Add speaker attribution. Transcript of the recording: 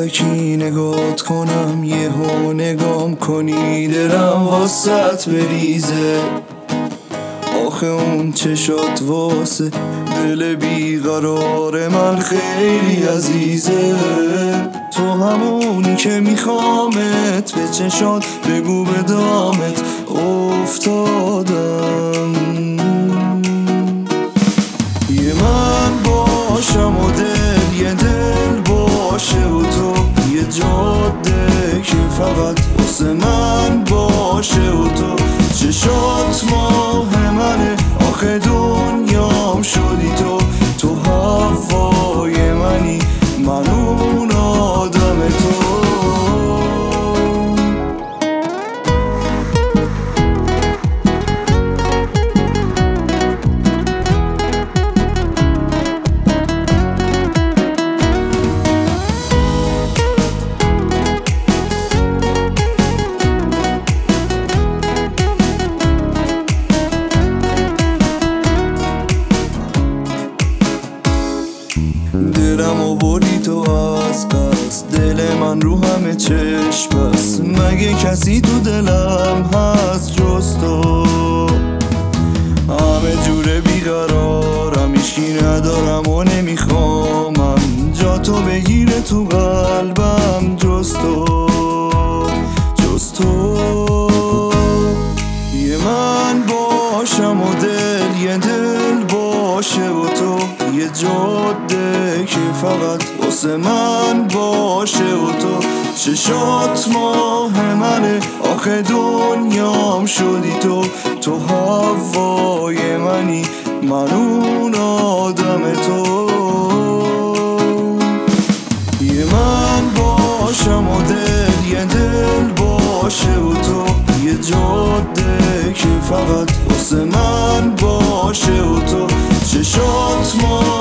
Speaker 1: علکی نگات کنم، یهو نگام کنی دلم واسط بریزه. آخه اون چه شد واسه دل بیقرار من خیلی عزیزه. تو همونی که میخوامت، به چشات بگو به دامت افتادم. یه من باشم و دل یه دل باشه و تو یه جاده که فقط واسه من باشه و تو چشات ماه منه. آخه دنیام شدی تو هوای منی، من اون آدم تو. دلم و بردی تو از قصد، دل من رو همه چشم بس. مگه کسی تو دلم هست جز تو؟ همه جوره بیقرارم، هیچکی ندارم و نمیخوامم جا تو بگیره تو قلبم جز تو، جز تو. یه من باشم و دل یه دل باشه و تو یه جاده که فقط واسه من باشه و تو چشات ماه منه. آخه دنیام شدی تو هوای منی، من اون آدم تو. یه من باشم و دل یه دل باشه و تو یه جاده که فقط واسه من باشه و تو چشات